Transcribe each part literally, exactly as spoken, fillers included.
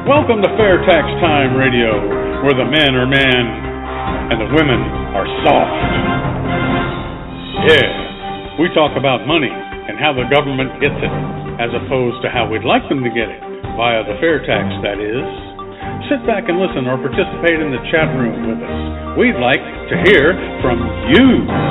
Welcome to Fair Tax Time Radio, where the men are men and the women are soft. Yeah, we talk about money and how the government gets it, as opposed to how we'd like them to get it, via the fair tax, that is. Sit back and listen or participate in the chat room with us. We'd like to hear from you.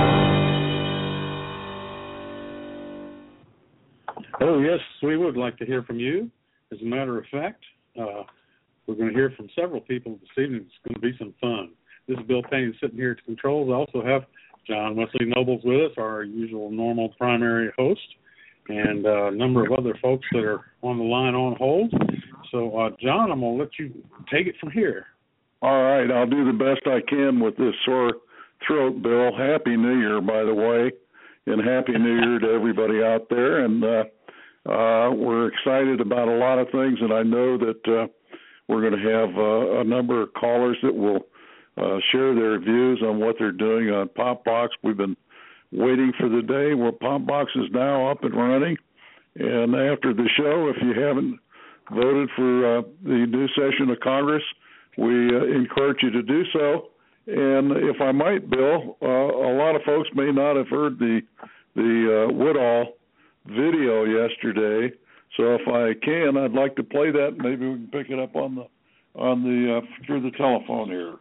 Oh, yes, we would like to hear from you. As a matter of fact, uh, we're going to hear from several people this evening. It's going to be some fun. This is Bill Payne sitting here at the controls. I also have John Wesley Nobles with us, our usual normal primary host, and uh, a number of other folks that are on the line on hold. So, uh, John, I'm going to let you take it from here. All right, I'll do the best I can with this sore throat, Bill. Happy New Year, by the way, and Happy New Year to everybody out there. And uh, uh, we're excited about a lot of things, and I know that uh, we're going to have uh, a number of callers that will uh, share their views on what they're doing on PopBox. We've been waiting for the day where PopBox is now up and running. And after the show, if you haven't voted for uh, the new session of Congress, we uh, encourage you to do so. And if I might, Bill, uh, a lot of folks may not have heard the the uh, Woodall video yesterday. So if I can, I'd like to play that. Maybe we can pick it up on the on the uh, through the telephone here.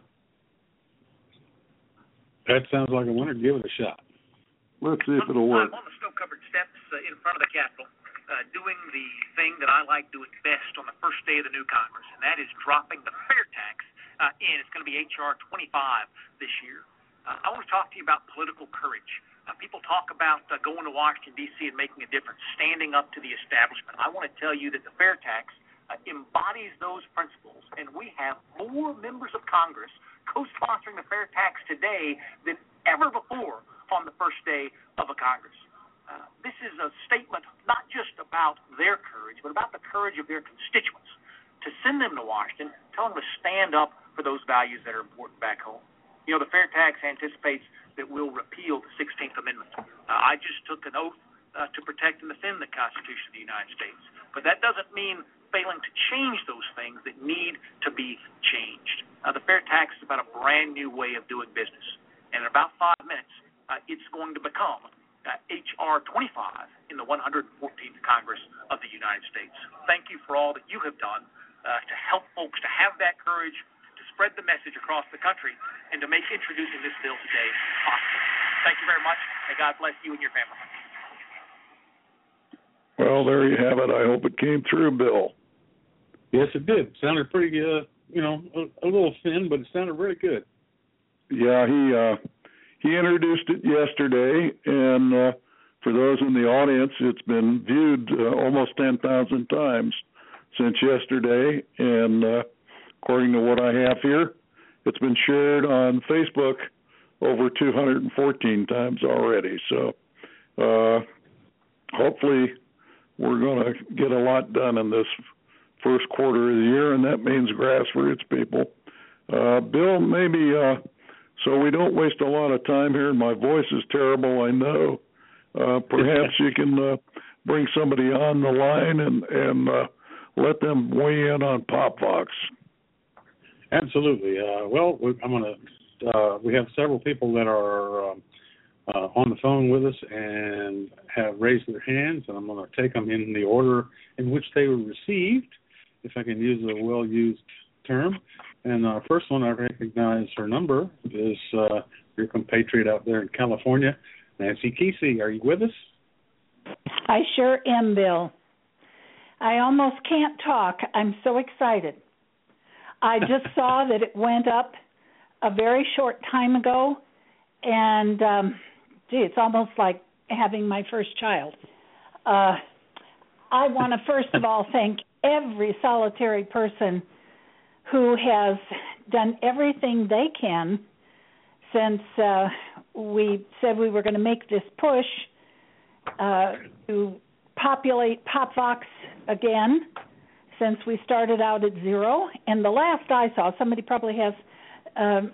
That sounds like a winner. Give it a shot. Let's see if it'll work. I'm on the snow-covered steps uh, in front of the Capitol, uh, doing the thing that I like doing best on the first day of the new Congress, and that is dropping the fair tax uh, in. It's going to be H R twenty-five this year. Uh, I want to talk to you about political courage. Uh, people talk about uh, going to Washington, D C and making a difference, standing up to the establishment. I want to tell you that the fair tax uh, embodies those principles, and we have more members of Congress co-sponsoring the fair tax today than ever before on the first day of a Congress. Uh, this is a statement not just about their courage, but about the courage of their constituents, to send them to Washington, tell them to stand up for those values that are important back home. You know, the fair tax anticipates that we'll repeal the sixteenth Amendment. Uh, I just took an oath uh, to protect and defend the Constitution of the United States. But that doesn't mean failing to change those things that need to be changed. Uh, the fair tax is about a brand new way of doing business. And in about five minutes, uh, it's going to become uh, H R twenty-five in the one hundred fourteenth Congress of the United States. Thank you for all that you have done uh, to help folks to have that courage, to spread the message across the country, and to make introducing this bill today possible. Thank you very much. May God bless you and your family. Well, there you have it. I hope it came through, Bill. Yes, it did. Sounded pretty, uh, you know, a, a little thin, but it sounded really good. Yeah, he uh, he introduced it yesterday, and uh, for those in the audience, it's been viewed uh, almost ten thousand times since yesterday, and uh, according to what I have here, it's been shared on Facebook over two hundred fourteen times already. So uh, hopefully we're going to get a lot done in this first quarter of the year, and that means grassroots people. Uh, Bill, maybe uh, so we don't waste a lot of time here, and my voice is terrible, I know. Uh, perhaps you can uh, bring somebody on the line and, and uh, let them weigh in on PopBox. Absolutely. Uh, well, we, I'm going to. Uh, we have several people that are um, uh, on the phone with us and have raised their hands, and I'm going to take them in the order in which they were received, if I can use a well-used term. And our first one, I recognize her number, is uh, your compatriot out there in California, Nancy Kesey. Are you with us? I sure am, Bill. I almost can't talk. I'm so excited. I just saw that it went up a very short time ago, and, um, gee, it's almost like having my first child. Uh, I want to, first of all, thank every solitary person who has done everything they can since uh, we said we were going to make this push uh, to populate PopBox again, since we started out at zero. And the last I saw, somebody probably has um,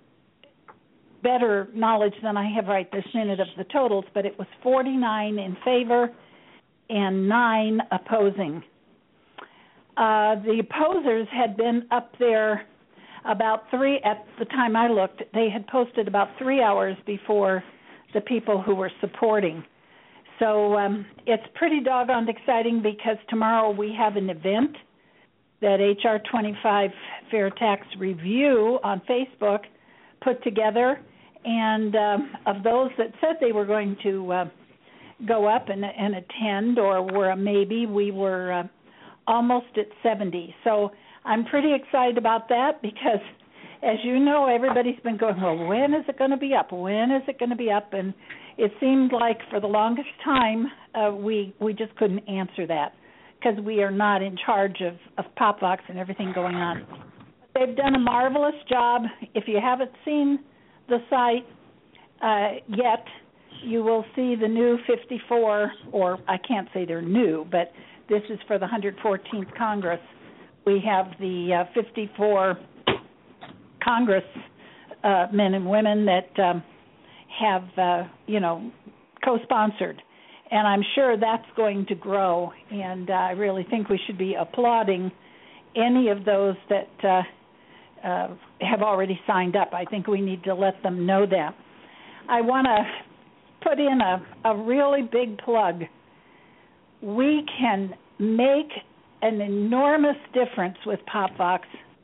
better knowledge than I have right this minute of the totals, but it was forty-nine in favor and nine opposing. Uh, the opposers had been up there about three, at the time I looked, they had posted about three hours before the people who were supporting. So um, it's pretty doggone exciting because tomorrow we have an event that H R twenty-five Fair Tax Review on Facebook put together, and um, of those that said they were going to uh, go up and, and attend or were a maybe, we were uh, almost at seventy. So I'm pretty excited about that because, as you know, everybody's been going, well, when is it going to be up? When is it going to be up? And it seemed like for the longest time uh, we we just couldn't answer that because we are not in charge of, of PopVox and everything going on. They've done a marvelous job. If you haven't seen the site uh, yet, you will see the new fifty-four, or I can't say they're new, but this is for the one hundred fourteenth Congress. We have the uh, fifty-four Congress uh, men and women that um, have, uh, you know, co-sponsored. And I'm sure that's going to grow, and uh, I really think we should be applauding any of those that uh, uh, have already signed up. I think we need to let them know that. I want to put in a, a really big plug. We can make an enormous difference with PopVox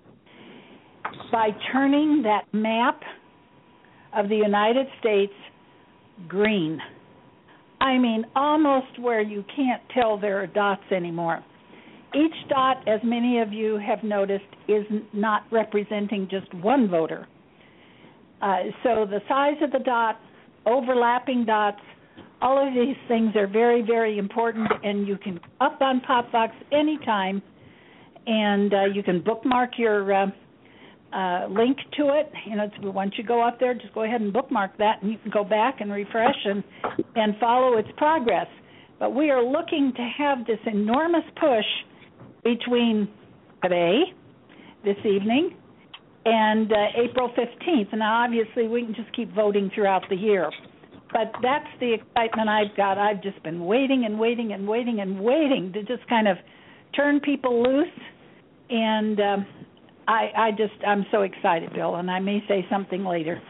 by turning that map of the United States green. I mean, almost where you can't tell there are dots anymore. Each dot, as many of you have noticed, is not representing just one voter. Uh, so the size of the dot, overlapping dots, all of these things are very, very important, and you can up on PopVox anytime, and uh, you can bookmark your uh, uh, link to it. You know, once you go up there, just go ahead and bookmark that, and you can go back and refresh and, and follow its progress. But we are looking to have this enormous push between today, this evening, and uh, April fifteenth. Now, obviously, we can just keep voting throughout the year. But that's the excitement I've got. I've just been waiting and waiting and waiting and waiting to just kind of turn people loose. And um, I, I just, I'm so excited, Bill, and I may say something later.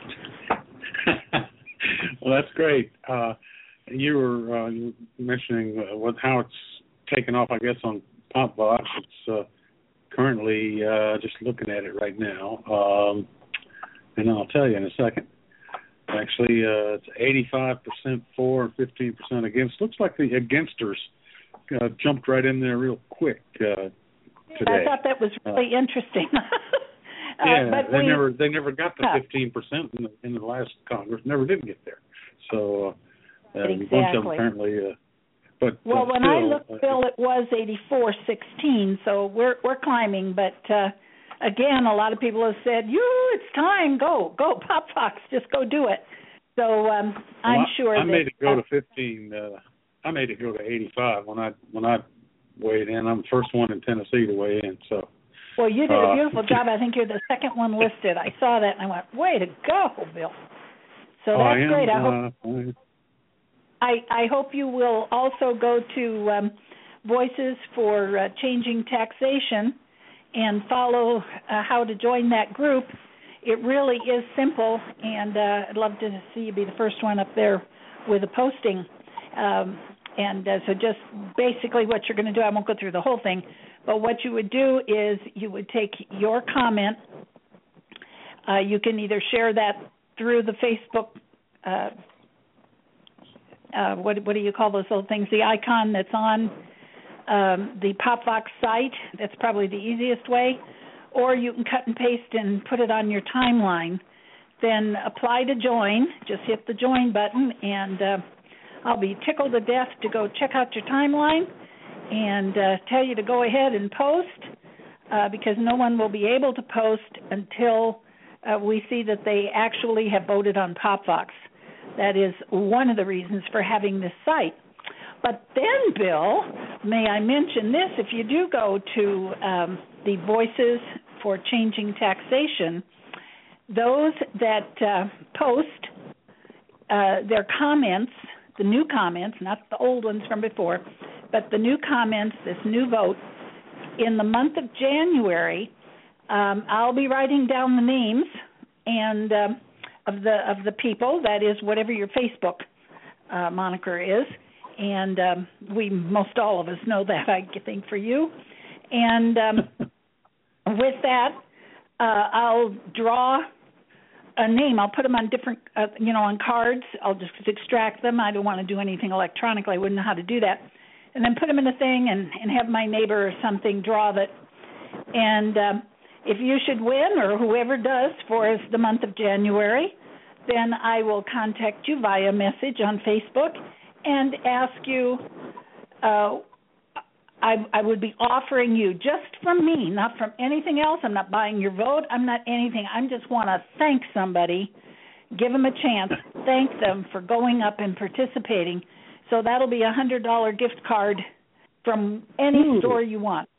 Well, that's great. Uh, you were uh, mentioning uh, what, how it's taken off, I guess, on PopVox. It's uh, currently uh, just looking at it right now, um, and I'll tell you in a second. Actually, uh, it's eighty-five percent for and fifteen percent against. Looks like the againsters uh, jumped right in there real quick uh, today. I thought that was really uh, interesting. uh, yeah, but they we, never they never got the yeah. fifteen percent in the, in the last Congress. Never did get there. So uh, exactly. a bunch of them apparently. Uh, but well, uh, when still, I looked, uh, Bill, it was eighty-four sixteen. So we're we're climbing, but. Uh, Again, a lot of people have said, "You, it's time. Go, go, PopVox. Just go do it." So um, I'm well, sure I, I that, made it go to fifteen. Uh, I made it go to eighty-five when I when I weighed in. I'm the first one in Tennessee to weigh in. So. Well, you did uh, a beautiful job. I think you're the second one listed. I saw that and I went, "Way to go, Bill!" So oh, that's I am, great. I hope uh, I, I hope you will also go to um, Voices for uh, Changing Taxation and follow uh, how to join that group. It really is simple, and uh, I'd love to see you be the first one up there with a posting. Um, and uh, so just basically what you're going to do, I won't go through the whole thing, but what you would do is you would take your comment. Uh, you can either share that through the Facebook, uh, uh, what, what do you call those little things, the icon that's on Um, the PopVox site. That's probably the easiest way. Or you can cut and paste and put it on your timeline. Then apply to join. Just hit the join button, and uh, I'll be tickled to death to go check out your timeline and uh, tell you to go ahead and post uh, because no one will be able to post until uh, we see that they actually have voted on PopVox. That is one of the reasons for having this site. But then, Bill, may I mention this, if you do go to um, the Voices for Changing Taxation, those that uh, post uh, their comments, the new comments, not the old ones from before, but the new comments, this new vote, in the month of January, um, I'll be writing down the names and uh, of the of the people. That is, whatever your Facebook uh, moniker is, and um, we most all of us know that, I think, for you. And um, with that, uh, I'll draw a name. I'll put them on different, uh, you know, on cards. I'll just extract them. I don't want to do anything electronically. I wouldn't know how to do that. And then put them in a thing and, and have my neighbor or something draw that. And um, if you should win, or whoever does for us the month of January, then I will contact you via message on Facebook and ask you, uh, I, I would be offering you, just from me, not from anything else. I'm not buying your vote. I'm not anything. I just want to thank somebody, give them a chance, thank them for going up and participating. So that'll be a one hundred dollars gift card from any Ooh. store you want.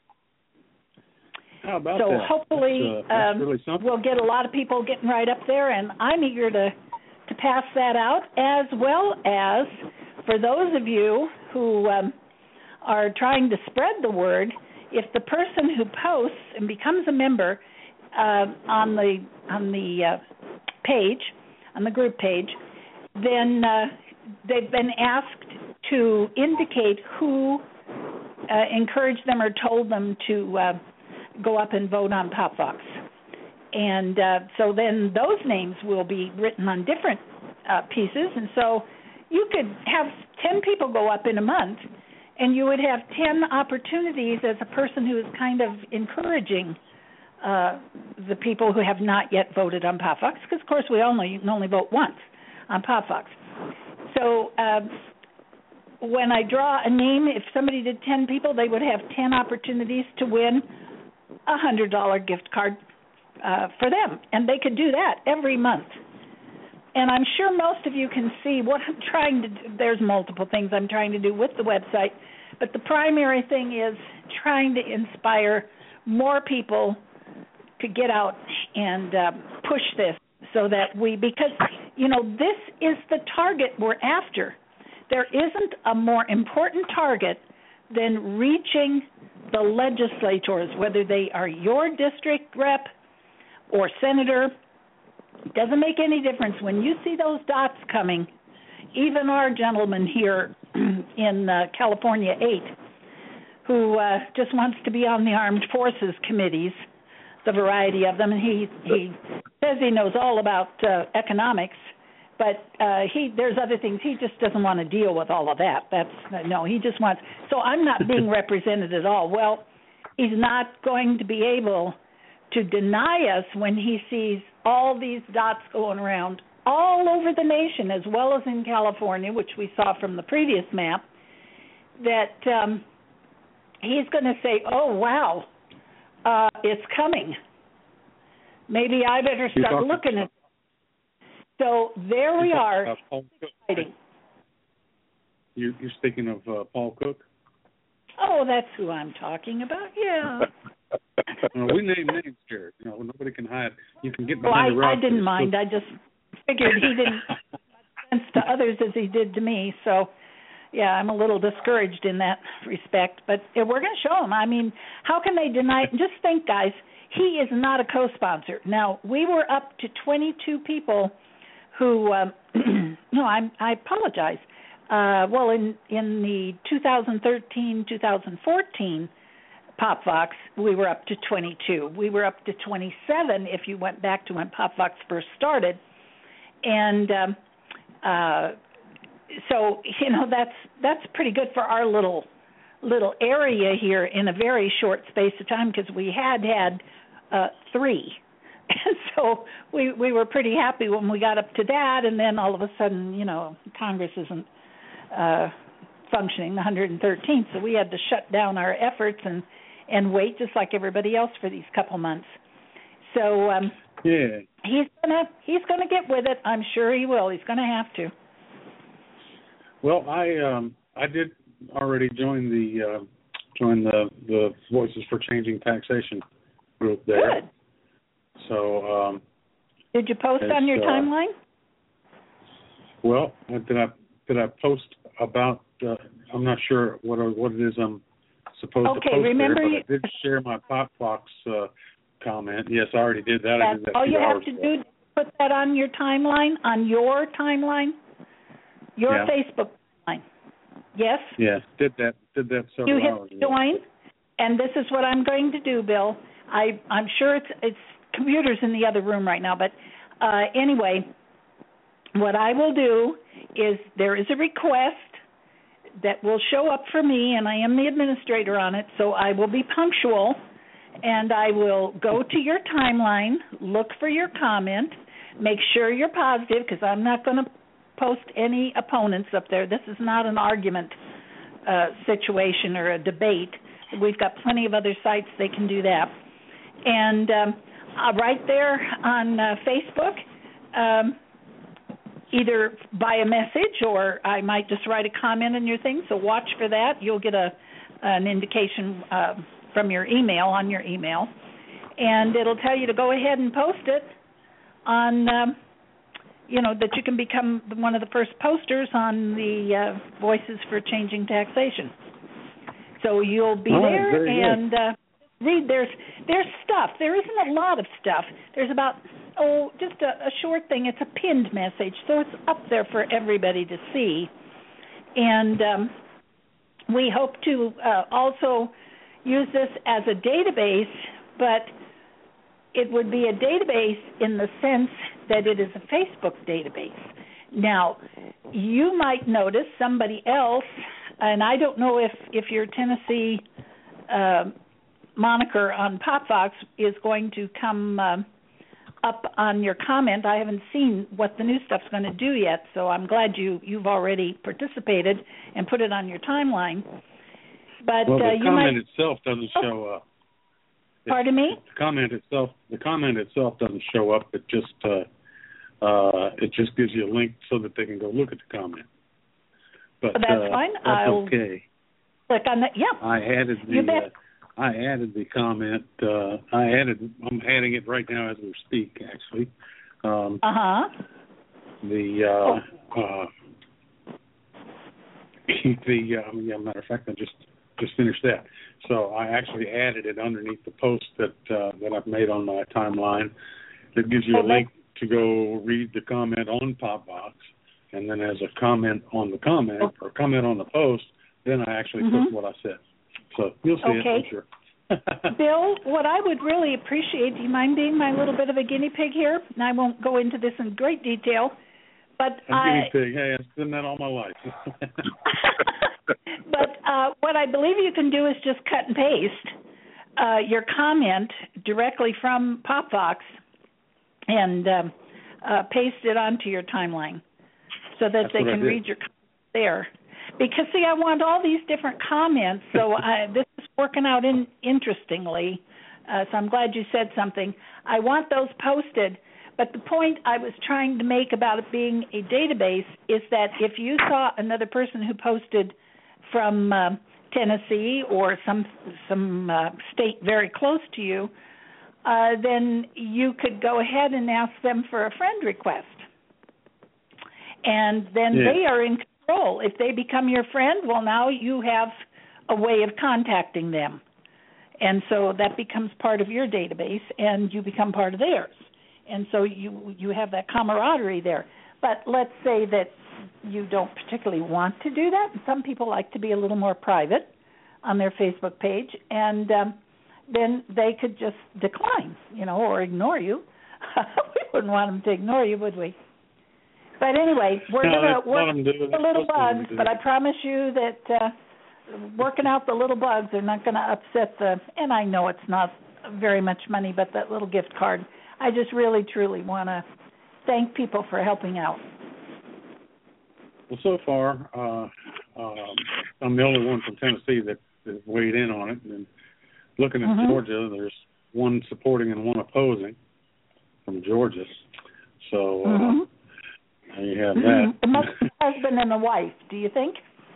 How about so that? hopefully that's, uh, that's um, really we'll get a lot of people getting right up there, and I'm eager to, to pass that out, as well as for those of you who um, are trying to spread the word. If the person who posts and becomes a member uh, on the on the uh, page, on the group page, then uh, they've been asked to indicate who uh, encouraged them or told them to uh, go up and vote on PopVox. And uh, so then those names will be written on different uh, pieces. And so you could have ten people go up in a month, and you would have ten opportunities as a person who is kind of encouraging uh, the people who have not yet voted on PopVox, because, of course, we all know you can only vote once on PopVox. So um, when I draw a name, if somebody did ten people, they would have ten opportunities to win a one hundred dollars gift card uh, for them. And they could do that every month. And I'm sure most of you can see what I'm trying to do. There's multiple things I'm trying to do with the website, but the primary thing is trying to inspire more people to get out and uh, push this so that we, because, you know, this is the target we're after. There isn't a more important target than reaching the legislators, whether they are your district rep or senator. It doesn't make any difference. When you see those dots coming, even our gentleman here in uh, California eight, who uh, just wants to be on the Armed Forces committees, the variety of them, and he, he says he knows all about uh, economics, but uh, he there's other things. He just doesn't want to deal with all of that. That's no, he just wants. So I'm not being represented at all. Well, he's not going to be able to deny us when he sees all these dots going around all over the nation, as well as in California, which we saw from the previous map, that um, he's going to say, oh, wow, uh, it's coming. Maybe I better start looking at it. So there we are. Uh, you, you're speaking of uh, Paul Cook? Oh, that's who I'm talking about, yeah. No, we name names here. You know, nobody can hide. You can get well, behind I, the rock. I didn't mind. I just figured he didn't sense to others as he did to me. So, yeah, I'm a little discouraged in that respect. But we're going to show him. I mean, how can they deny it? Just think, guys, he is not a co-sponsor. Now, we were up to twenty-two people who, um, no, I, I apologize. Uh, well, in, in the two thousand thirteen, two thousand fourteen PopVox, we were up to twenty-two. We were up to twenty-seven if you went back to when PopVox first started. And um, uh, so, you know, that's that's pretty good for our little little area here in a very short space of time, because we had had uh, three. And so we, we were pretty happy when we got up to that, and then all of a sudden, you know, Congress isn't uh, functioning, the one hundred thirteenth, so we had to shut down our efforts and and wait just like everybody else for these couple months. So um, yeah, he's gonna he's gonna get with it. I'm sure he will. He's gonna have to. Well, I um, I did already join the uh, join the the Voices for Changing Taxation group there. Good. So um, did you post on your uh, timeline? Well, did I did I post about? Uh, I'm not sure what what it is I'm supposed okay, to post remember there, you, but I did share my PopFox uh, comment. Yes, I already did that. I did that all two you hours have to ago. do, put that on your timeline, on your timeline, your Yeah. Facebook timeline. Yes? Yes, did that. Did that several You hours hit ago. join, and this is what I'm going to do, Bill. I, I'm sure it's, it's computers in the other room right now, but uh, anyway, what I will do is there is a request that will show up for me, and I am the administrator on it, so I will be punctual, and I will go to your timeline, look for your comment, make sure you're positive, because I'm not going to post any opponents up there. This is not an argument uh, situation or a debate. We've got plenty of other sites they can do that. And um, uh, right there on uh, Facebook, um, either by a message or I might just write a comment on your thing, so watch for that. You'll get a an indication uh, from your email, on your email, and it'll tell you to go ahead and post it on, um, you know, that you can become one of the first posters on the uh, Voices for Changing Taxation. So you'll be oh, there and uh, read. There's there's stuff. There isn't a lot of stuff. There's about, oh, just a, a short thing. It's a pinned message, so it's up there for everybody to see. And um, we hope to uh, also use this as a database, but it would be a database in the sense that it is a Facebook database. Now, you might notice somebody else, and I don't know if, if your Tennessee uh, moniker on PopFox is going to come uh, up on your comment. I haven't seen what the new stuff's going to do yet, so I'm glad you, you've already participated and put it on your timeline. But well, the uh, you comment might... itself doesn't show up. Pardon me? The comment itself, the comment itself doesn't show up. It just, uh, uh, it just gives you a link so that they can go look at the comment. But that's uh, fine. That's I'll okay. Click on that. Yeah. I added the. You bet. Uh, I added the comment. Uh, I added. I'm adding it right now as we speak. Actually. Um, uh huh. The. Uh, oh. uh, the. Uh, yeah, matter of fact, I just just finished that. So I actually added it underneath the post that uh, that I've made on my timeline. That gives you a okay. link to go read the comment on PopFox, and then as a comment on the comment okay. or comment on the post, then I actually mm-hmm. put what I said. So you'll see okay. it, I'm sure. Bill, what I would really appreciate, do you mind being my little bit of a guinea pig here? And I won't go into this in great detail, but a I... guinea pig, hey, I've done that all my life. But uh, what I believe you can do is just cut and paste uh, your comment directly from PopFox and um, uh, paste it onto your timeline so that That's they can read your comments there. Because, see, I want all these different comments, so I, this is working out in, interestingly, uh, so I'm glad you said something. I want those posted, but the point I was trying to make about it being a database is that if you saw another person who posted from uh, Tennessee or some some uh, state very close to you, uh, then you could go ahead and ask them for a friend request. And then yeah. they are in control. If they become your friend, well, now you have a way of contacting them. And so that becomes part of your database, and you become part of theirs. And so you you have that camaraderie there. But let's say that you don't particularly want to do that. Some people like to be a little more private on their Facebook page, and um, then they could just decline, you know, or ignore you. We wouldn't want them to ignore you, would we? But anyway, we're no, going to work the little bugs, but I promise you that uh, working out the little bugs are not going to upset the, and I know it's not very much money, but that little gift card. I just really, truly want to thank people for helping out. Well, so far, uh, um, I'm the only one from Tennessee that, that weighed in on it. And looking at mm-hmm. Georgia, there's one supporting and one opposing from Georgia. So uh, mm-hmm. you have that. It must be a husband and a wife, do you think?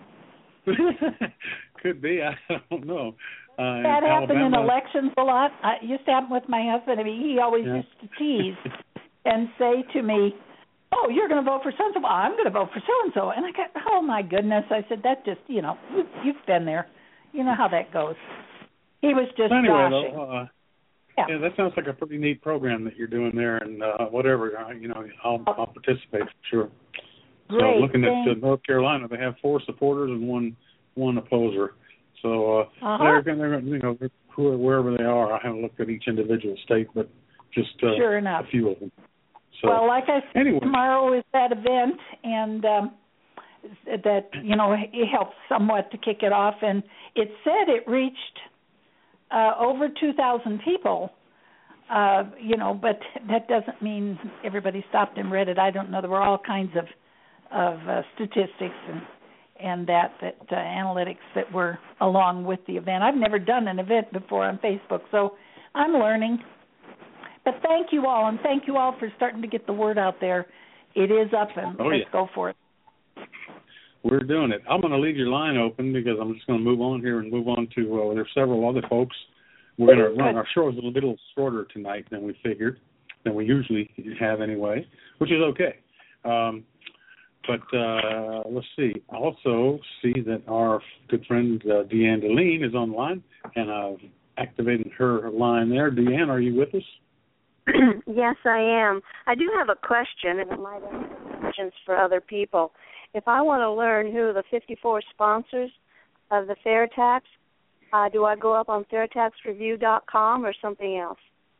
Could be. I don't know. Uh, that in happened Alabama, in elections a lot. I, it used to happen with my husband. I mean, he always yeah. used to tease and say to me, oh, you're going to vote for so-and-so. Well, I'm going to vote for so-and-so. And I go, oh, my goodness. I said, that just, you know, you've been there. you know how that goes. He was just so anyway, joshing. though, uh, yeah. yeah, that sounds like a pretty neat program that you're doing there, and uh, whatever, uh, you know, I'll, I'll participate for sure. Great. So looking Thanks. at uh, North Carolina, they have four supporters and one one opposer. So uh, uh-huh. they're going to, you know, wherever they are. I haven't looked at each individual state, but just uh, sure enough. a few of them. So, well, like I said, anyway. tomorrow is that event, and um, that, you know, it helps somewhat to kick it off. And it said it reached uh, over two thousand people, uh, you know, but that doesn't mean everybody stopped and read it. I don't know. There were all kinds of of uh, statistics and and that that uh, analytics that were along with the event. I've never done an event before on Facebook, so I'm learning. But thank you all, and thank you all for starting to get the word out there. It is up, and oh, let's yeah. go for it. We're doing it. I'm going to leave your line open because I'm just going to move on here and move on to, uh, there's several other folks. We're going to run, our show is a little shorter tonight than we figured, than we usually have anyway, which is okay. Um, but uh, let's see. I also see that our good friend uh, Deanne Deline is online, and I've activated her line there. Deanne, are you with us? Yes, I am. I do have a question, and it might answer questions for other people. If I want to learn who the fifty-four sponsors of the Fair Tax, uh, do I go up on fair tax review dot com or something else?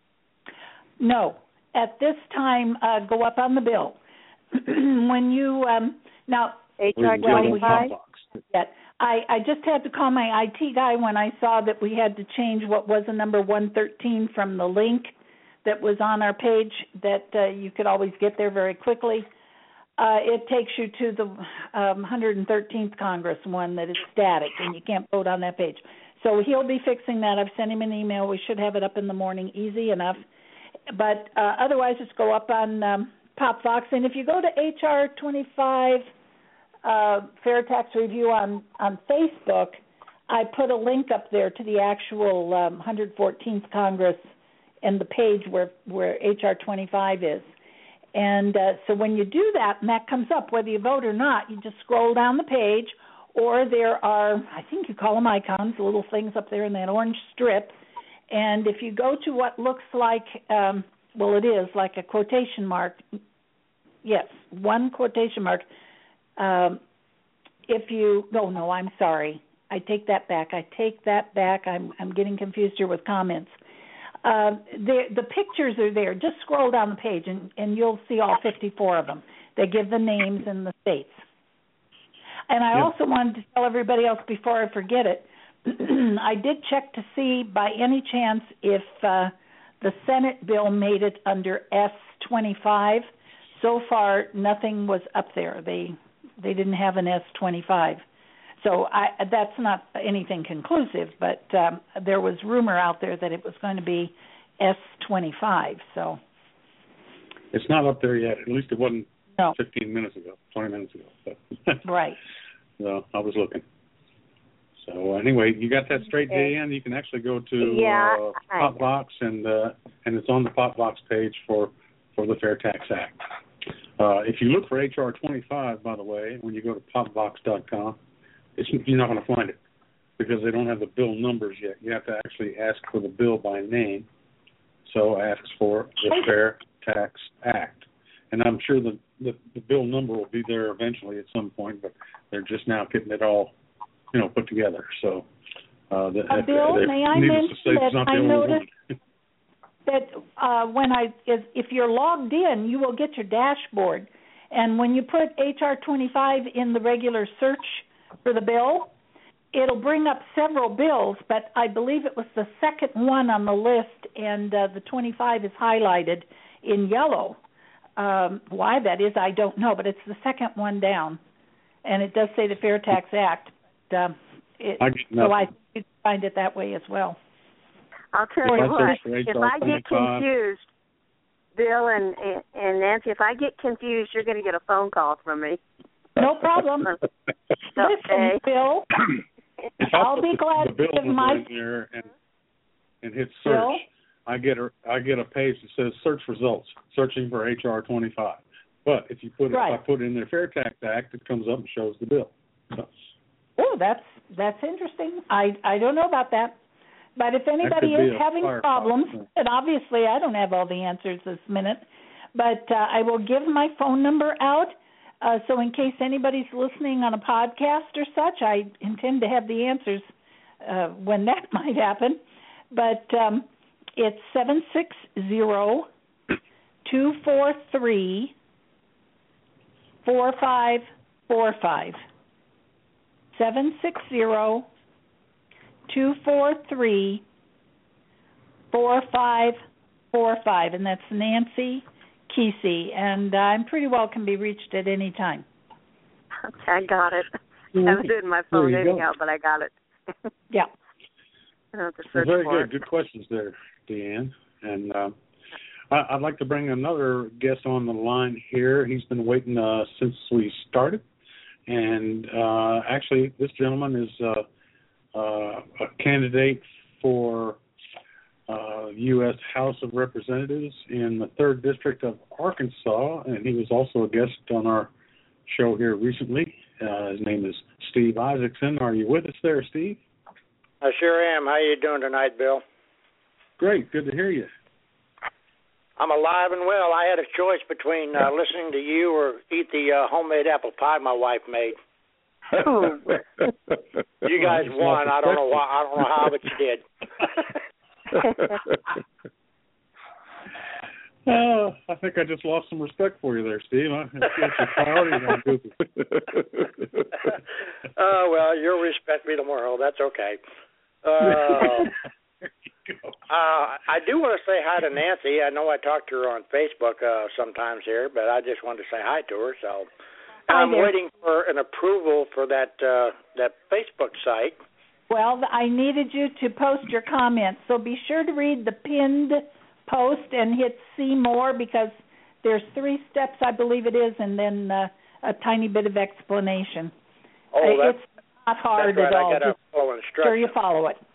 No. At this time, uh, go up on the bill. When you, um, now, H R twenty-five? Yeah, I, I just had to call my I T guy when I saw that we had to change what was a number one thirteen from the link that was on our page that uh, you could always get there very quickly. Uh, it takes you to the um, one hundred thirteenth Congress one that is static, and you can't vote on that page. So he'll be fixing that. I've sent him an email. We should have it up in the morning, easy enough. But uh, otherwise, just go up on um, PopVox. And if you go to H R twenty-five uh, Fair Tax Review on, on Facebook, I put a link up there to the actual um, one hundred fourteenth Congress and the page where, where H R twenty-five is. And uh, so when you do that, and that comes up, whether you vote or not, you just scroll down the page, or there are, I think you call them icons, little things up there in that orange strip. And if you go to what looks like, um, well, it is like a quotation mark. Yes, one quotation mark. Um, if you, no, no, I'm sorry. I take that back. I take that back. I'm, I'm getting confused here with comments. Uh, the, the pictures are there. Just scroll down the page, and, and you'll see all fifty-four of them. They give the names and the states. And I yep. also wanted to tell everybody else before I forget it, I did check to see by any chance if uh, the Senate bill made it under S twenty-five. So far, nothing was up there. They they didn't have an S twenty-five. So I, that's not anything conclusive, but um, there was rumor out there that it was going to be S twenty-five. So it's not up there yet. At least it wasn't no. fifteen minutes ago, twenty minutes ago. But right. So I was looking. So anyway, you got that straight, okay. Dan. You can actually go to yeah, uh, PopVox, and uh, and it's on the PopVox page for, for the Fair Tax Act. Uh, if you look for H R twenty-five, by the way, when you go to pop vox dot com, it's, you're not going to find it because they don't have the bill numbers yet. You have to actually ask for the bill by name. So asks for the Fair Tax Act. And I'm sure the, the, the bill number will be there eventually at some point, but they're just now getting it all, you know, put together. So, uh, the, uh, Bill, they, may I mention say that I noticed that uh, when I, if, if you're logged in, you will get your dashboard. And when you put H R twenty-five in the regular search for the bill, it'll bring up several bills, but I believe it was the second one on the list, and uh, the twenty-five is highlighted in yellow. Um, why that is, I don't know, but it's the second one down, and it does say the Fair Tax Act. But, um, it, I so I think you can find it that way as well. I'll tell if you I what, if I get confused, Bill and, and Nancy, if I get confused, you're going to get a phone call from me. No problem. Okay. Listen, Bill, I'll be glad the bill to give my... in there and, and hit search. Bill? I get a I get a page that says search results, searching for H R twenty-five. But if you put it, right. if I put in the Fair Tax Act, it comes up and shows the bill. So, Oh, that's that's interesting. I I don't know about that. But if anybody That could is be a having firefox, problems, yeah. and obviously I don't have all the answers this minute, but uh, I will give my phone number out. Uh, so in case anybody's listening on a podcast or such, I intend to have the answers uh, when that might happen. But um, it's seven six zero, two four three, four five four five. seven six zero, two four three, four five four five, and that's Nancy Kesey, and uh, I'm pretty well can be reached at any time. Okay, I got it. Mm-hmm. I haven't it in my phone anyhow, go. but I got it. Yeah. I don't have to Well, search very for good. it. Good questions there, Deanne. And uh, I, I'd like to bring another guest on the line here. He's been waiting uh, since we started. And uh, actually, this gentleman is uh, uh, a candidate for uh, U S House of Representatives in the third District of Arkansas, and he was also a guest on our show here recently. Uh, his name is Steve Isaacson. Are you with us there, Steve? I sure am. How you doing tonight, Bill? Great. Good to hear you. I'm alive and well. I had a choice between uh, listening to you or eat the uh, homemade apple pie my wife made. Oh. You guys won. I don't know why. I don't know how, but you did. Uh, I think I just lost some respect for you there, Steve. I that's your priority on business. Oh, well, you'll respect me tomorrow. That's okay. Uh, uh, I do want to say hi to Nancy. I know I talked to her on Facebook uh, sometimes here, but I just wanted to say hi to her. So Hi I'm there. waiting for an approval for that uh, that Facebook site. Well, I needed you to post your comments, so be sure to read the pinned post and hit see more, because there's three steps, I believe it is, and then uh, a tiny bit of explanation. Oh, Uh, that's, it's not hard that's right. at all. I got to Just follow make sure you instructions. follow it.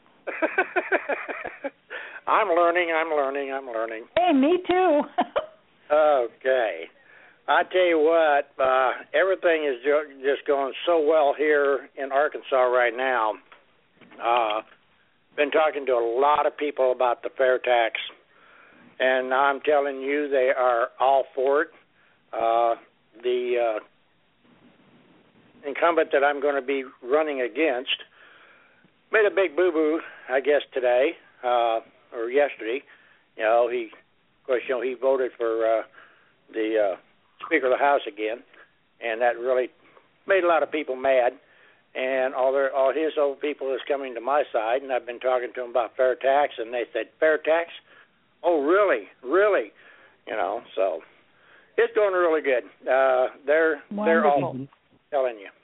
I'm learning, I'm learning, I'm learning. Hey, me too. Okay. I tell you what, uh, everything is ju- just going so well here in Arkansas right now. Uh, been talking to a lot of people about the fair tax, and I'm telling you they are all for it. Uh, the uh, incumbent that I'm going to be running against made a big boo-boo, I guess, today uh, or yesterday. You know, he, of course, you know, he voted for uh, the uh, Speaker of the House again, and that really made a lot of people mad. And all their, all his old people is coming to my side, and I've been talking to them about fair tax, and they said, fair tax? Oh, really? Really? You know, so it's going really good. Uh, they're they're all Wonderful. telling you.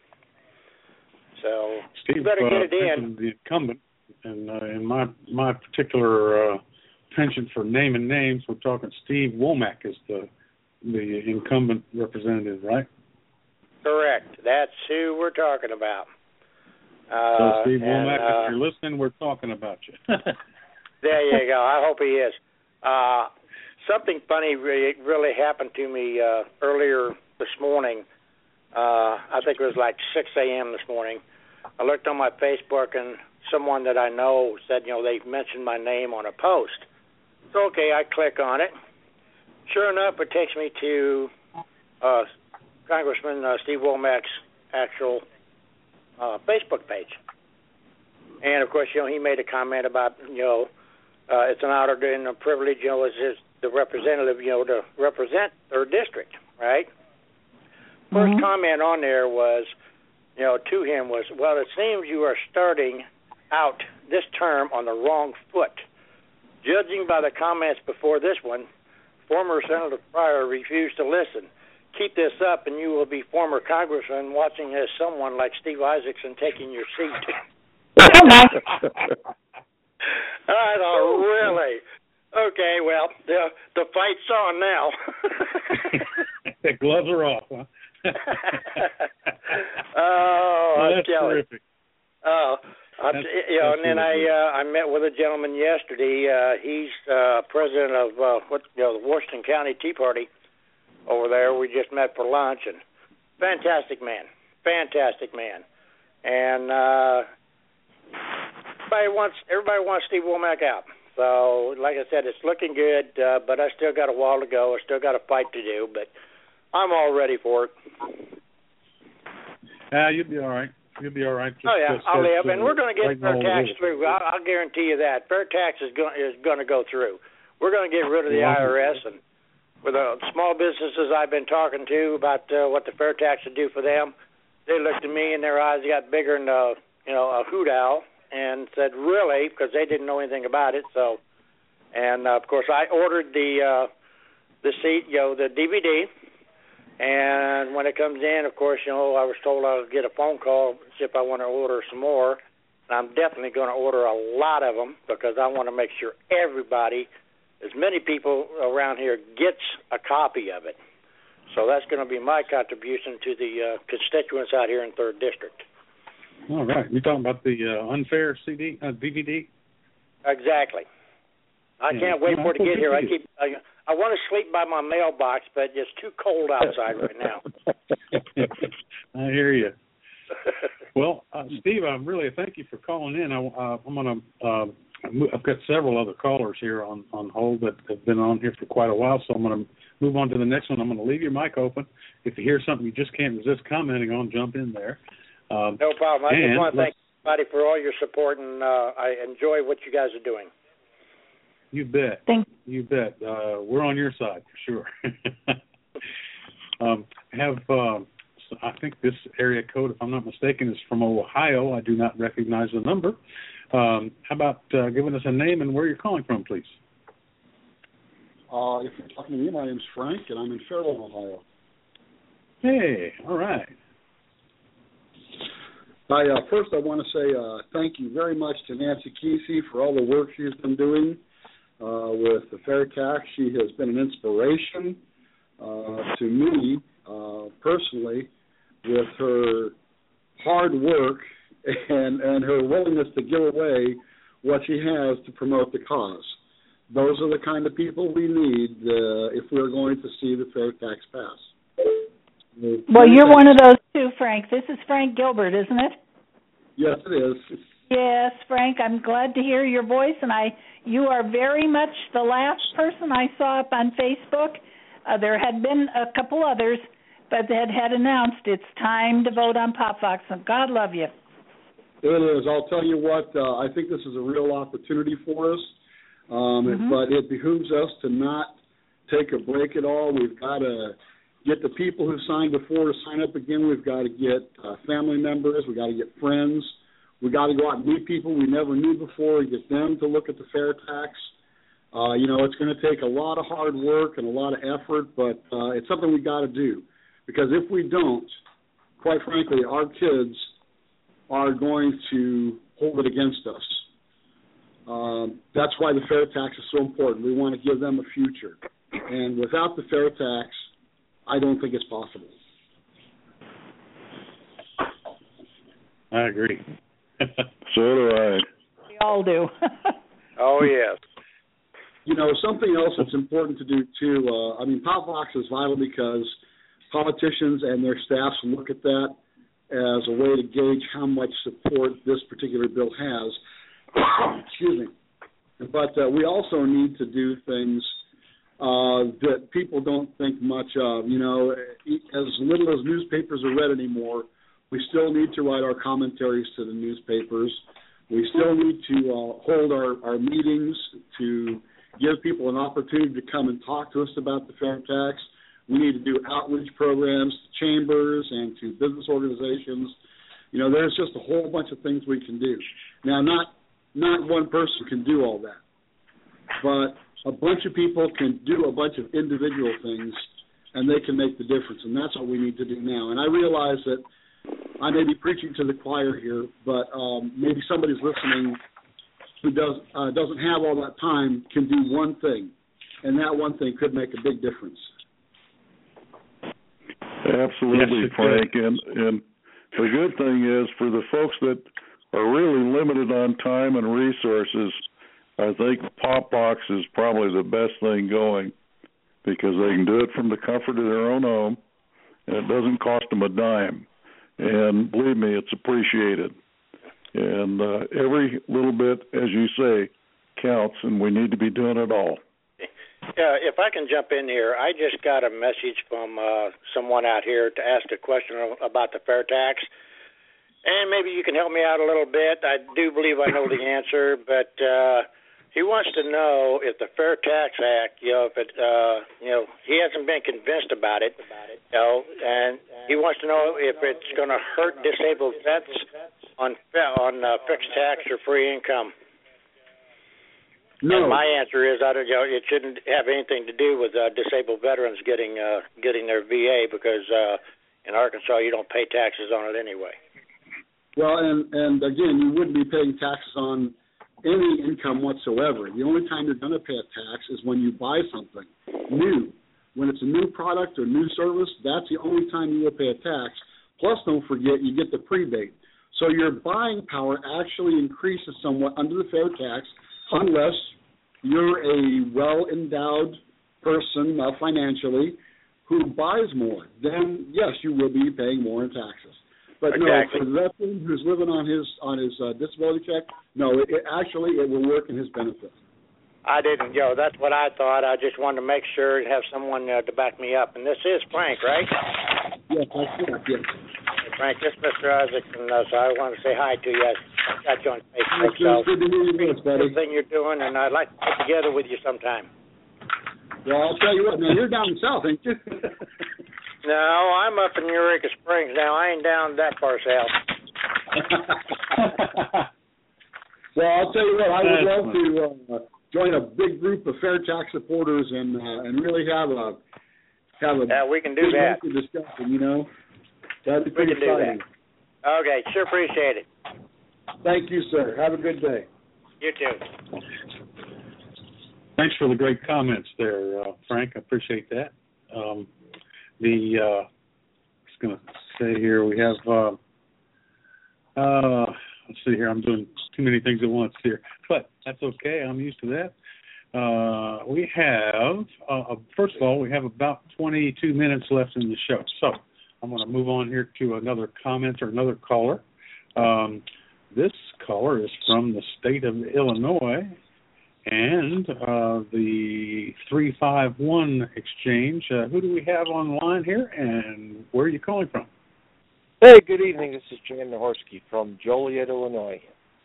So Steve, you better get uh, it in. mentioned the incumbent, and uh, in my my particular uh, penchant for naming names, we're talking Steve Womack is the the incumbent representative, right? Correct. That's who we're talking about. Uh, So Steve and, Womack, uh, if you're listening, we're talking about you. There you go. I hope he is. Uh, something funny really, really happened to me uh, earlier this morning. Uh, I think it was like six a.m. this morning. I looked on my Facebook, and someone that I know said, you know, they mentioned my name on a post. So, okay, I click on it. Sure enough, it takes me to uh, Congressman uh, Steve Womack's actual uh, Facebook page. And, of course, you know, he made a comment about, you know, uh, it's an honor and a privilege, you know, as his, the representative, you know, to represent their district, right? First Mhm. comment on there was, you know, to him was, well, it seems you are starting out this term on the wrong foot. Judging by the comments before this one, former Senator Pryor refused to listen. Keep this up, and you will be former congressman watching as someone like Steve Isaacson taking your seat. I thought, really? Okay, well, the the fight's on now. The gloves are off, huh? Oh, well, I'm that's telling terrific. Oh, I, That's, you know, that's and then really I uh, I met with a gentleman yesterday. Uh, he's uh, president of uh, what you know the Washington County Tea Party over there. We just met for lunch, and fantastic man, fantastic man. and uh, everybody wants everybody wants Steve Womack out. So, like I said, it's looking good, uh, but I still got a while to go. I still got a fight to do, but I'm all ready for it. Yeah, uh, you'll be all right. You'll be all right. Just, oh yeah, I'll live, and we're going to get fair tax through. I'll, I'll guarantee you that fair tax is going is going to go through. We're going to get rid of the I R S, and with the small businesses I've been talking to about uh, what the fair tax would do for them, they looked at me and their eyes got bigger than a, you know, a hoot owl, and said, really, because they didn't know anything about it. So, and uh, of course, I ordered the uh, the seat, you know, the D V D, and when it comes in, of course, you know, I was told I would get a phone call see if I want to order some more. And I'm definitely going to order a lot of them because I want to make sure everybody, as many people around here, gets a copy of it. So that's going to be my contribution to the uh, constituents out here in third District. All right. You're talking about the uh, unfair C D, uh, D V D? Exactly. I yeah. can't wait yeah, for it to get here. I keep. I, I want to sleep by my mailbox, but it's too cold outside right now. I hear you. Well, uh, Steve, I really thank you for calling in. I, uh, I'm going to. Uh, I've got several other callers here on, on hold that have been on here for quite a while, so I'm going to move on to the next one. I'm going to leave your mic open. If you hear something you just can't resist commenting on, jump in there. Um, no problem. I just want to thank everybody for all your support, and uh, I enjoy what you guys are doing. You bet. Thank you. bet. Uh, we're on your side for sure. um, have uh, I think this area code, if I'm not mistaken, is from Ohio. I do not recognize the number. Um, how about uh, giving us a name and where you're calling from, please? Uh, if you're talking to me, my name's Frank, and I'm in Fairlawn, Ohio. Hey, all right. I, uh, first, I want to say uh, thank you very much to Nancy Kesey for all the work she's been doing uh, with the fair tax. She has been an inspiration uh, to me uh, personally with her hard work and, and her willingness to give away what she has to promote the cause. Those are the kind of people we need uh, if we're going to see the fair tax pass. Well, you're one of those too, Frank. This is Frank Gilbert, isn't it? Yes, it is. Yes, Frank, I'm glad to hear your voice, and I you are very much the last person I saw up on Facebook. Uh, there had been a couple others, but that had announced it's time to vote on Pop Fox, and God love you. It is. I'll tell you what, uh, I think this is a real opportunity for us, um, mm-hmm. but it behooves us to not take a break at all. We've got to get the people who signed before to sign up again. We've got to get uh, family members. We've got to get friends. We've got to go out and meet people we never knew before and get them to look at the fair tax. Uh, you know, it's going to take a lot of hard work and a lot of effort, but uh, it's something we've got to do. Because if we don't, quite frankly, our kids are going to hold it against us. Um, that's why the fair tax is so important. We want to give them a future. And without the fair tax, I don't think it's possible. I agree. So do I. We all do. Oh, yes. You know, something else that's important to do, too, uh, I mean, Pop Fox is vital because politicians and their staffs look at that as a way to gauge how much support this particular bill has. Excuse me. But uh, we also need to do things uh, that people don't think much of. You know, as little as newspapers are read anymore, we still need to write our commentaries to the newspapers. We still need to uh, hold our, our meetings to give people an opportunity to come and talk to us about the fair tax. We need to do outreach programs to chambers and to business organizations. You know, there's just a whole bunch of things we can do. Now, not not one person can do all that, but a bunch of people can do a bunch of individual things, and they can make the difference, and that's what we need to do now. And I realize that I may be preaching to the choir here, but um, maybe somebody's listening who does, uh, doesn't have all that time can do one thing, and that one thing could make a big difference. Absolutely, yes, Frank. And, and the good thing is for the folks that are really limited on time and resources, I think Pop Fox is probably the best thing going because they can do it from the comfort of their own home, and it doesn't cost them a dime. and believe me, it's appreciated. And uh, every little bit, as you say, counts, and we need to be doing it all. Yeah, if I can jump in here, I just got a message from uh, someone out here to ask a question about the fair tax, and maybe you can help me out a little bit. I do believe I know the answer, but uh, he wants to know if the Fair Tax Act, you know, if it, uh, you know, he hasn't been convinced about it, you know, and he wants to know if it's going to hurt disabled vets on on uh, fixed tax or free income. No. And my answer is, I don't, you know, it shouldn't have anything to do with uh, disabled veterans getting uh, getting their V A because uh, in Arkansas you don't pay taxes on it anyway. Well, and and again, you wouldn't be paying taxes on any income whatsoever. The only time you're going to pay a tax is when you buy something new. When it's a new product or new service, that's the only time you will pay a tax. Plus, don't forget, you get the prebate. So your buying power actually increases somewhat under the fair tax unless you're a well-endowed person uh, financially who buys more. Then, yes, you will be paying more in taxes. But exactly. no, for the veteran who's living on his on his uh, disability check, no, it, it actually it will work in his benefit. I didn't, you know, that's what I thought. I just wanted to make sure and have someone uh, to back me up. And this is Frank, right? Yes, that's correct, yes. Hey, Frank, this is Mister Isaac, and uh, so I want to say hi to you. I got you on Facebook. It's So good to hear your voice, buddy. everything you're doing, and I'd like to get together with you sometime. Well, I'll tell you what, man, you're down south, ain't you? No, I'm up in Eureka Springs now. I ain't down that far south. Well, I'll tell you what, I would love to uh, join a big group of fair tax supporters and uh, and really have a have a yeah, we can do big that. discussion. You know, that'd be We pretty can do exciting. that. Okay, sure appreciate it. Thank you, sir. Have a good day. You too. Thanks for the great comments there, uh, Frank. I appreciate that. Um, the uh, I was going to say here we have. Uh, uh, let's see here. I'm doing too many things at once here, but that's okay. I'm used to that. Uh, we have uh, first of all we have about twenty-two minutes left in the show, so I'm going to move on here to another comment or another caller. Um, this caller is from the state of Illinois. And uh, the three five one exchange. Uh, who do we have on the line here, and where are you calling from? Hey, good evening. This is Jan Nahorsky from Joliet, Illinois.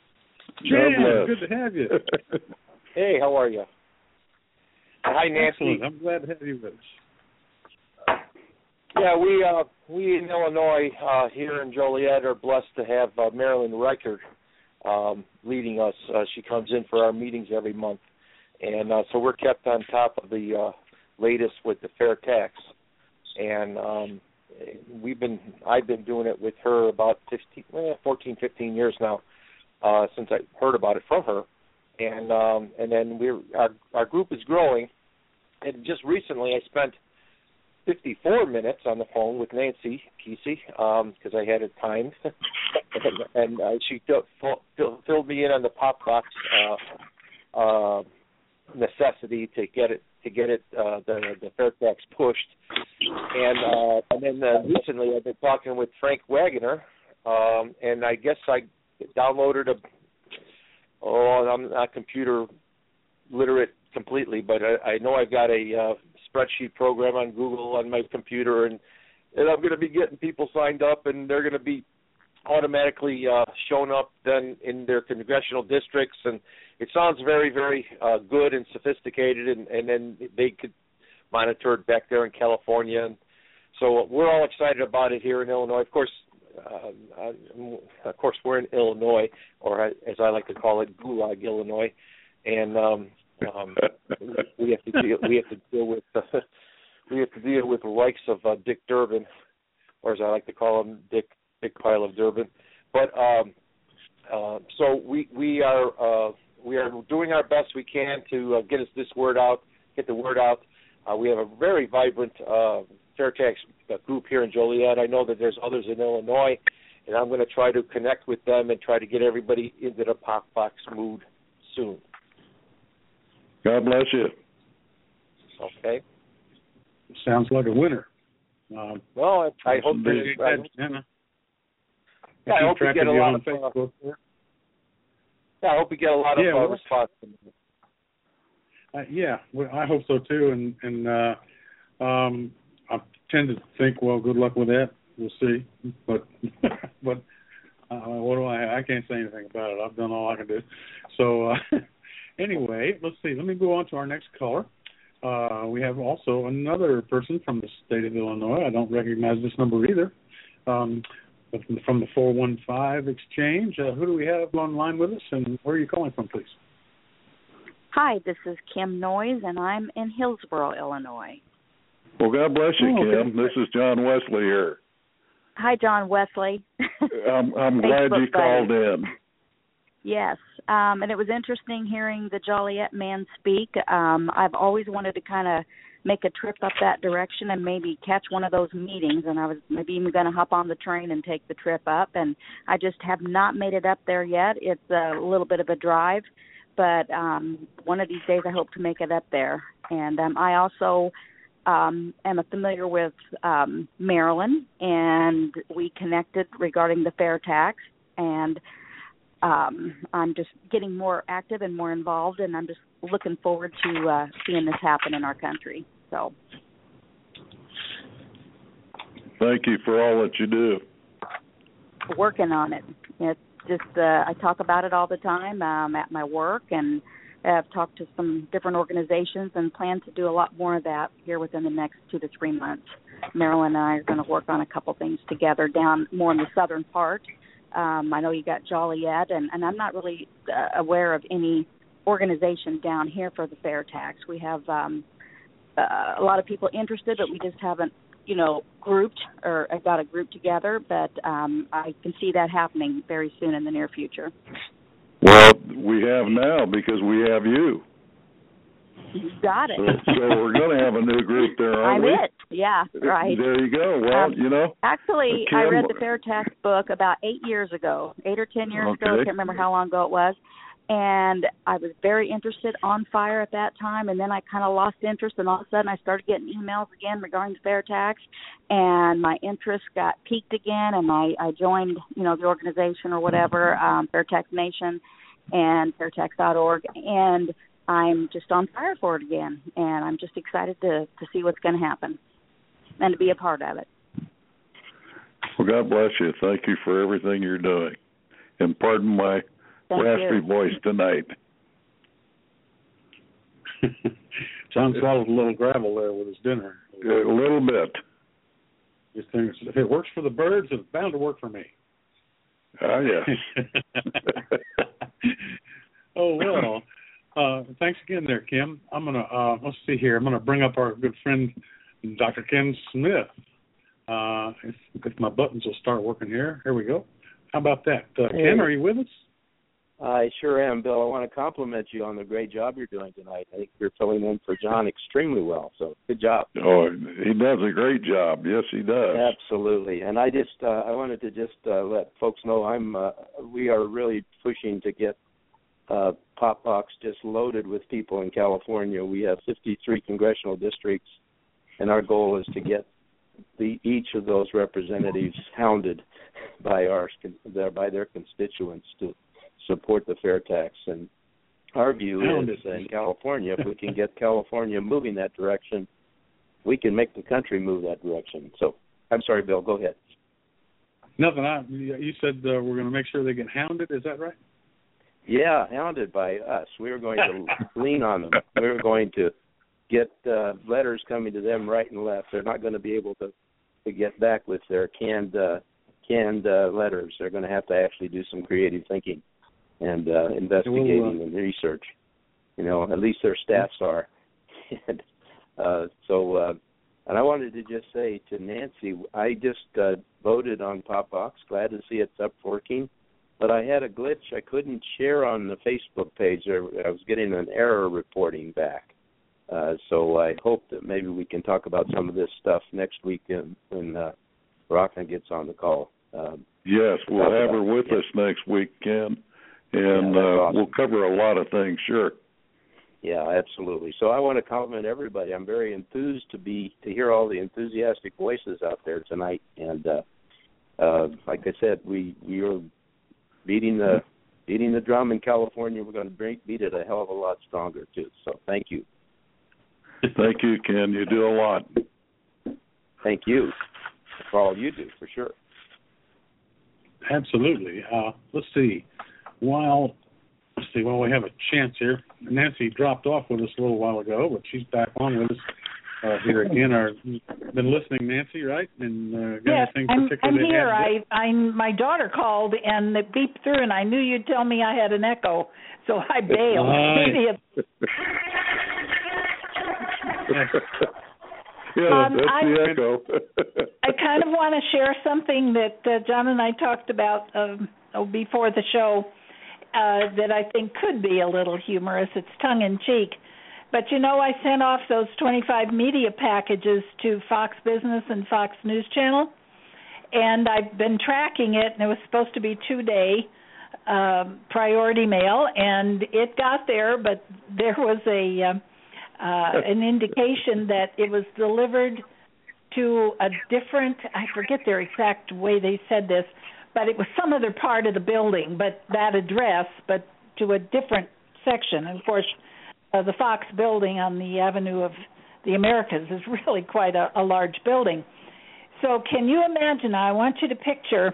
Jan, good to have you. Hey, how are you? Hi, Nancy. Excellent. I'm glad to have you with us. Yeah, we uh, we in Illinois uh, here in Joliet are blessed to have uh, Marilyn Reichert um, leading us. Uh, she comes in for our meetings every month, and uh, so we're kept on top of the uh, latest with the fair tax. And um, we've been I've been doing it with her about fifteen, eh, fourteen, fifteen years now uh, since I heard about it from her. And um, and then we're our our group is growing. And just recently, I spent fifty-four minutes on the phone with Nancy Kesey because um, I had it timed, and, and uh, she fill, fill, filled me in on the pop box uh, uh, necessity to get it to get it uh, the the fair tax pushed, and uh, and then uh, recently I've been talking with Frank Wagoner, um, and I guess I downloaded a oh I'm not computer literate completely, but I, I know I've got a uh, spreadsheet program on Google on my computer, and, and I'm going to be getting people signed up, and they're going to be automatically uh, shown up then in their congressional districts, and it sounds very, very uh, good and sophisticated, and, and then they could monitor it back there in California. And so we're all excited about it here in Illinois. Of course, uh, of course, we're in Illinois, or as I like to call it, Gulag, Illinois, and um, Um, we have to deal. We have to deal with. Uh, we have to deal with the likes of uh, Dick Durbin, or as I like to call him, Dick Big Pile of Durbin. But um, uh, so we we are uh, we are doing our best we can to uh, get us this word out, get the word out. Uh, we have a very vibrant uh, fair tax group here in Joliet. I know that there's others in Illinois, and I'm going to try to connect with them and try to get everybody into the pop box mood soon. God bless you. Okay. Sounds like a winner. Um, well, I, I hope that, that, Jenna. Yeah, I hope you get a lot of Facebook. Uh, yeah, I hope you get a lot of yeah, uh, well, response. Uh, yeah, well, I hope so too. And and uh, um, I tend to think, well, good luck with that. We'll see. But but uh, what do I? I can't say anything about it. I've done all I can do. So uh, anyway, let's see. Let me go on to our next caller. Uh, we have also another person from the state of Illinois. I don't recognize this number either. Um, but from, from the four one five exchange, uh, who do we have online with us, and where are you calling from, please? Hi, this is Kim Noyes, and I'm in Hillsboro, Illinois. Well, God bless you, oh, Kim. okay. This is John Wesley here. Hi, John Wesley. I'm, I'm glad you called in. Yes, um, and it was interesting hearing the Joliet man speak. Um, I've always wanted to kind of make a trip up that direction and maybe catch one of those meetings, and I was maybe even going to hop on the train and take the trip up, and I just have not made it up there yet. It's a little bit of a drive, but um, one of these days I hope to make it up there. And um, I also um, am familiar with um, Maryland, and we connected regarding the fair tax, and um, I'm just getting more active and more involved, and I'm just looking forward to uh, seeing this happen in our country. So, thank you for all that you do. Working on it. It's just uh, I talk about it all the time um, at my work, and I've talked to some different organizations and plan to do a lot more of that here within the next two to three months. Marilyn and I are going to work on a couple things together down more in the southern part. Um, I know you got Joliet, and, and I'm not really uh, aware of any organization down here for the fair tax. We have um, uh, a lot of people interested, but we just haven't, you know, grouped or got a group together. But um, I can see that happening very soon in the near future. Well, we have now because we have you. You got it. So, so we're going to have a new group there, aren't I'm we? it. Yeah, right. There you go. Well, um, you know. Actually, Kim, I read the fair tax book about eight years ago, eight or ten years okay. ago. I can't remember how long ago it was. And I was very interested, on fire at that time, and then I kind of lost interest, and all of a sudden I started getting emails again regarding the fair tax, and my interest got piqued again, and I, I joined, you know, the organization or whatever, um, Fair Tax Nation and fair tax dot org, and I'm just on fire for it again, and I'm just excited to, to see what's going to happen and to be a part of it. Well, God bless you. Thank you for everything you're doing. And pardon my Thank raspy you. voice tonight. John swallowed a little gravel there with his dinner. A little bit. These things, if it works for the birds, it's bound to work for me. Ah, yes. Oh, well. Uh, thanks again there, Kim. I'm going to, uh, let's see here. I'm going to bring up our good friend, Doctor Ken Smith. Uh, if, if my buttons will start working here. Here we go. How about that? Uh, hey. Ken, are you with us? I sure am, Bill. I want to compliment you on the great job you're doing tonight. I think you're filling in for John extremely well, so good job. Oh, he does a great job. Yes, he does. Absolutely. And I just, uh, I wanted to just uh, let folks know I'm, uh, we are really pushing to get uh, PopVox just loaded with people in California. We have fifty-three congressional districts, and our goal is to get the each of those representatives hounded by our by their constituents to support the fair tax. And our view is in California, if we can get California moving that direction, we can make the country move that direction. So, I'm sorry, Bill, go ahead. Nothing. I, you said uh, we're going to make sure they get hounded. Is that right? Yeah, hounded by us. We were going to lean on them. We were going to get uh, letters coming to them right and left. They're not going to be able to, to get back with their canned uh, canned uh, letters. They're going to have to actually do some creative thinking and uh, investigating well, uh, and research. You know, at least their staffs are. and, uh, so, uh, and I wanted to just say to Nancy, I just uh, voted on PopVox. Glad to see it's up working. But I had a glitch. I couldn't share on the Facebook page. I was getting an error reporting back. Uh, so I hope that maybe we can talk about some of this stuff next week when, when uh, Rachna gets on the call. Um, yes, we'll have her with yeah. us next week, Ken, and yeah, uh, awesome. we'll cover a lot of things, sure. Yeah, absolutely. So I want to compliment everybody. I'm very enthused to be to hear all the enthusiastic voices out there tonight, and uh, uh, like I said, we we are beating the beating the drum in California. We're going to beat it a hell of a lot stronger too. So thank you. Thank you, Ken. You do a lot. Thank you for all you do, for sure. Absolutely. Uh, let's see. While let's see. While we have a chance here, Nancy dropped off with us a little while ago, but she's back on with us uh, here again. Our been listening, Nancy, right? And uh, got yes, anything I'm, I'm to here. add? I, I, my daughter called and it beeped through, and I knew you'd tell me I had an echo, so I bailed. Right. Yeah, Um, that's I, the echo. I kind of want to share something that uh, John and I talked about um, oh, before the show uh, that I think could be a little humorous. It's tongue-in-cheek. But, you know, I sent off those twenty-five media packages to Fox Business and Fox News Channel, and I've been tracking it, and it was supposed to be two-day uh, priority mail, and it got there, but there was a... Uh, Uh, an indication that it was delivered to a different, I forget their exact way they said this, but it was some other part of the building, but that address, but to a different section. And of course, uh, the Fox building on the Avenue of the Americas is really quite a, a large building. So can you imagine, I want you to picture,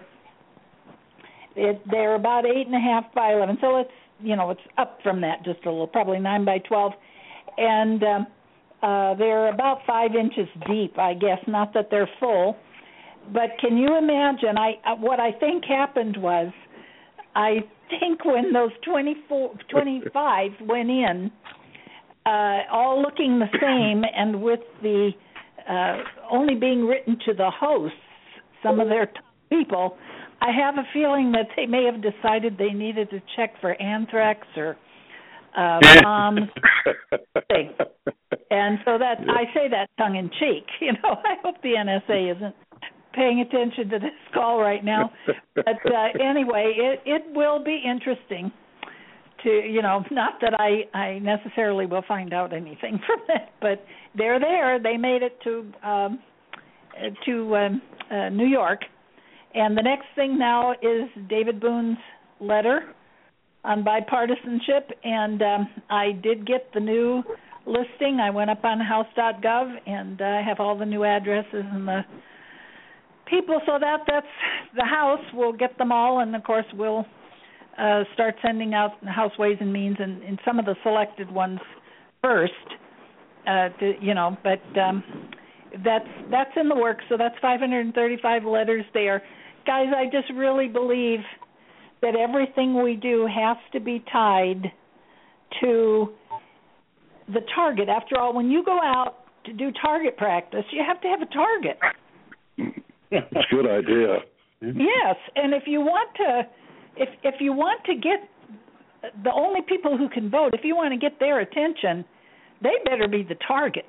it, they're about eight and a half by eleven, so it's, you know, it's up from that just a little, probably nine by twelve. And um, uh, they're about five inches deep, I guess, not that they're full. But can you imagine, I uh, what I think happened was, I think when those twenty-four, twenty-five went in, uh, all looking the same and with the uh, only being written to the hosts, some of their people, I have a feeling that they may have decided they needed to check for anthrax or Uh, bombs, things. And so that I say that tongue in cheek. You know, I hope the N S A isn't paying attention to this call right now. But uh, anyway, it it will be interesting to, you know, not that I I necessarily will find out anything from it, but they're there. They made it to um, to um, uh, New York, and the next thing now is David Boone's letter on bipartisanship, and um, I did get the new listing. I went up on house dot gov, and I uh, have all the new addresses and the people, so that that's the House. We'll get them all, and of course we'll uh, start sending out House Ways and Means and, and some of the selected ones first, uh, to, you know, but um, that's, that's in the works, so that's five hundred thirty-five letters there. Guys, I just really believe that everything we do has to be tied to the target. After all, when you go out to do target practice, you have to have a target. That's a good idea. Yes, and if you want to, if if you want to get the only people who can vote, if you want to get their attention, they better be the target.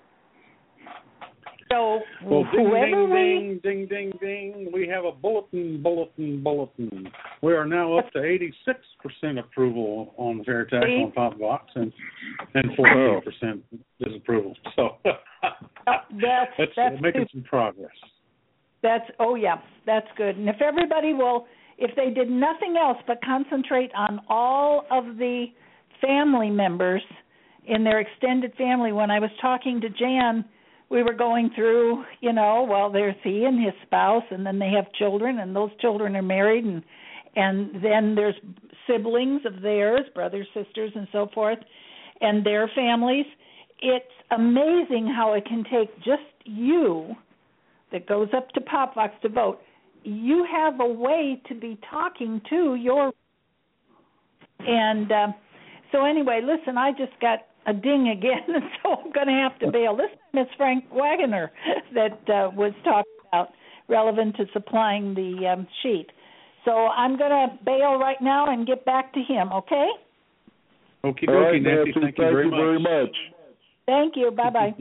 So well, ding, whoever ding, we... ding, ding, ding, ding. We have a bulletin, bulletin, bulletin. We are now up to eighty-six percent approval on the fair tax on Pop Vox and and fourteen percent disapproval. So that's, that's, that's making super. some progress. That's oh yeah, that's good. And if everybody will, if they did nothing else but concentrate on all of the family members in their extended family. When I was talking to Jan, we were going through, you know, well, there's he and his spouse, and then they have children, and those children are married, and and then there's siblings of theirs, brothers, sisters, and so forth, and their families. It's amazing how it can take just you that goes up to Pop Vox to vote. You have a way to be talking to your... And uh, so anyway, listen, I just got a ding again, so I'm going to have to bail. This time it's Frank Wagoner that uh, was talking about, relevant to supplying the um, sheet. So I'm going to bail right now and get back to him, okay? Okie dokie, All right, Nancy, Nancy, thank you very much. very much. Thank you. Bye-bye.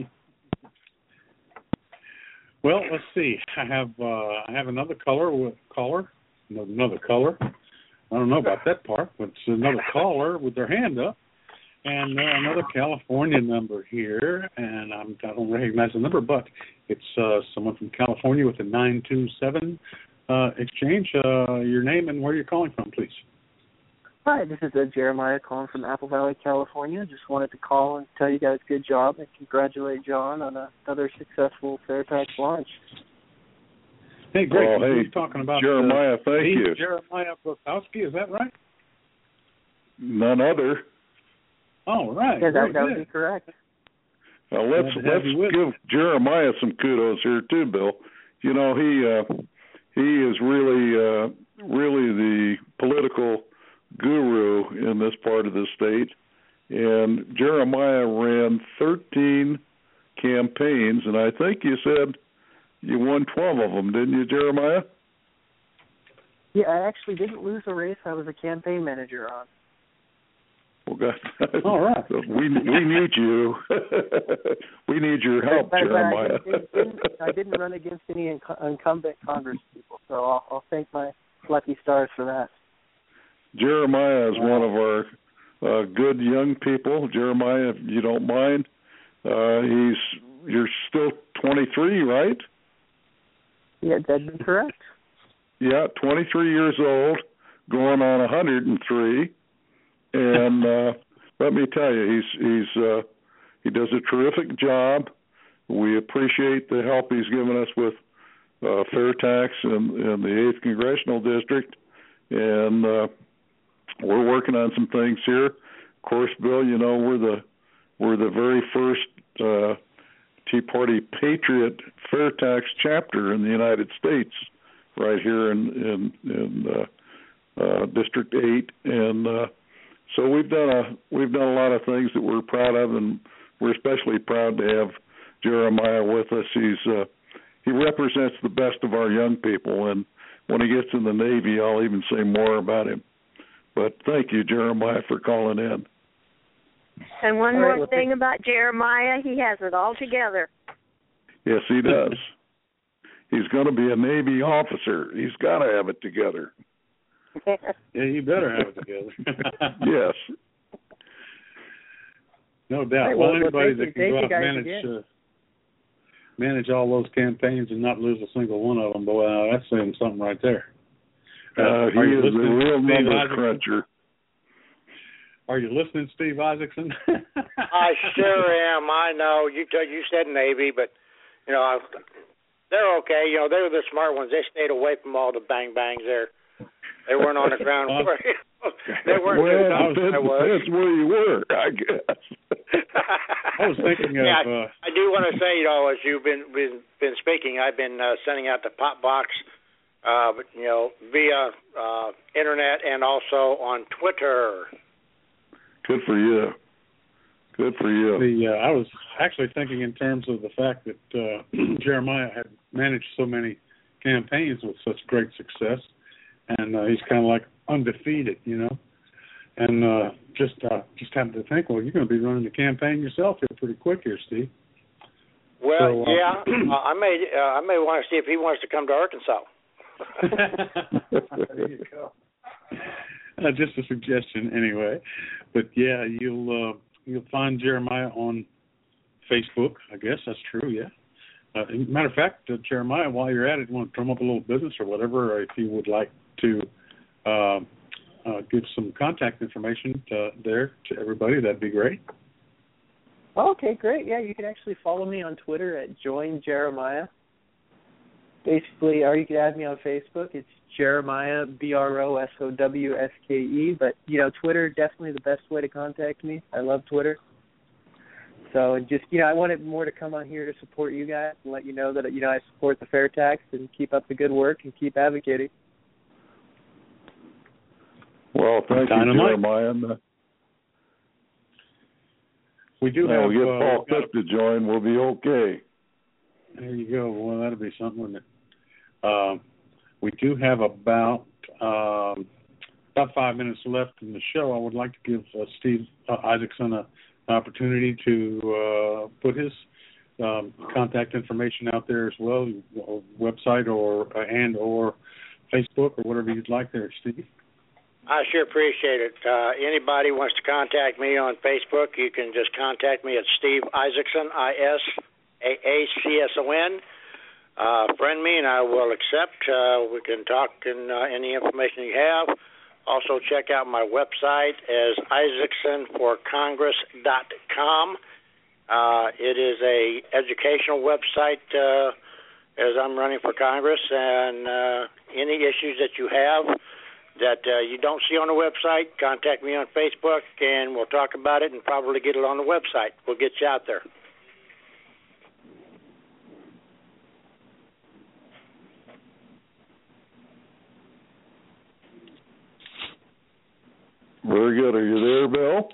Well, let's see. I have uh, I have another color with caller, another color. I don't know about that part, but it's another caller with their hand up. And uh, another California number here, and I'm, I don't recognize the number, but it's uh, someone from California with a nine two seven uh, exchange uh, your name and where you're calling from, please. Hi, this is uh, Jeremiah calling from Apple Valley, California. Just wanted to call and tell you guys good job and congratulate John on a, another successful FairTax launch. Hey, great. Well, hey, You're talking about Jeremiah, uh, thank you. Jeremiah Bukowski, is that right? None other. Oh, right. Yeah, that, Very that would good. be correct. Now let's Glad to have let's you with give Jeremiah some kudos here too, Bill. You know he uh, he is really uh, really the political guru in this part of the state, and Jeremiah ran thirteen campaigns, and I think you said you won twelve of them, didn't you, Jeremiah? Yeah, I actually didn't lose a race. I was a campaign manager on. Well, God, all right. we we need you. We need your help, but, but Jeremiah. I, didn't, didn't, I didn't run against any inc- incumbent Congress people, so I'll, I'll thank my lucky stars for that. Jeremiah is one of our uh, good young people. Jeremiah, if you don't mind, uh, he's you're still twenty-three, right? Yeah, that'd be correct. Yeah, twenty-three years old, going on one hundred three. And uh, let me tell you, he's he's uh, he does a terrific job. We appreciate the help he's given us with uh, FairTax in, in the eighth Congressional District, and uh, we're working on some things here. Of course, Bill, you know we're the we're the very first uh, Tea Party Patriot FairTax chapter in the United States, right here in in, in uh, uh, District eight, and uh, So we've done a we've done a lot of things that we're proud of, and we're especially proud to have Jeremiah with us. He's uh, he represents the best of our young people, and when he gets in the Navy, I'll even say more about him. But thank you, Jeremiah, for calling in. And one All more right, well, thing thank- about Jeremiah, he has it all together. Yes, he does. He's going to be a Navy officer. He's got to have it together. Yeah, you better have it together. Yes. No doubt. Right, well, well, anybody thank that you- can thank go you out guys and manage again. uh, manage all those campaigns and not lose a single one of them, boy, uh, that's saying something right there. Uh, he are you is a listening, real Steve numbers Isaacson? cruncher. Are you listening, Steve Isaacson? I sure am. I know you. T- you said Navy, but you know I, they're okay. You know they were the smart ones. They stayed away from all the bang bangs there. They weren't on the ground. Uh, they weren't. Well, I was, depends, I was. depends where you were, I guess. I was thinking of. yeah, Uh, I do want to say, you know, as you've been been, been speaking, I've been uh, sending out the pop box, uh, you know, via uh, internet and also on Twitter. Good for you. Good for you. the uh, I was actually thinking in terms of the fact that uh, Jeremiah had managed so many campaigns with such great success, and uh, he's kind of like undefeated, you know. And uh, just uh, just happened to think, well, you're going to be running the campaign yourself here pretty quick here, Steve. Well, So, uh, yeah, uh, I may uh, I may want to see if he wants to come to Arkansas. There you go. Uh, just a suggestion, anyway. But yeah, you'll uh, you'll find Jeremiah on Facebook. I guess that's true. Yeah. Uh, matter of fact, uh, Jeremiah, while you're at it, you want to drum up a little business or whatever, or if you would like to uh, uh, give some contact information to, there to everybody, that'd be great. Okay, great. Yeah, you can actually follow me on Twitter at Join Jeremiah. Basically, or you can add me on Facebook. It's Jeremiah, B R O S O W S K E. But, you know, Twitter, definitely the best way to contact me. I love Twitter. So just, you know, I wanted more to come on here to support you guys and let you know that, you know, I support the FairTax and keep up the good work and keep advocating. Well, thank you, Dynamite. Jeremiah. And, uh, We do now have. we get uh, Paul got a- Cook to join, we'll be okay. There you go. Well, that'll be something, wouldn't it? Um, we do have about um, about five minutes left in the show. I would like to give uh, Steve uh, Isaacson a, an opportunity to uh, put his um, contact information out there as well, or website or uh, and or Facebook or whatever you'd like there, Steve. I sure appreciate it. Uh, anybody wants to contact me on Facebook, you can just contact me at Steve Isaacson, I S A A C S O N. uh, friend me, and I will accept. Uh, we can talk in uh, any information you have. Also, check out my website as isaacson for congress dot com. Uh, it is a educational website uh, as I'm running for Congress, and uh, any issues that you have that uh, you don't see on the website, contact me on Facebook, and we'll talk about it and probably get it on the website. We'll get you out there. Very good. Are you there, Bill?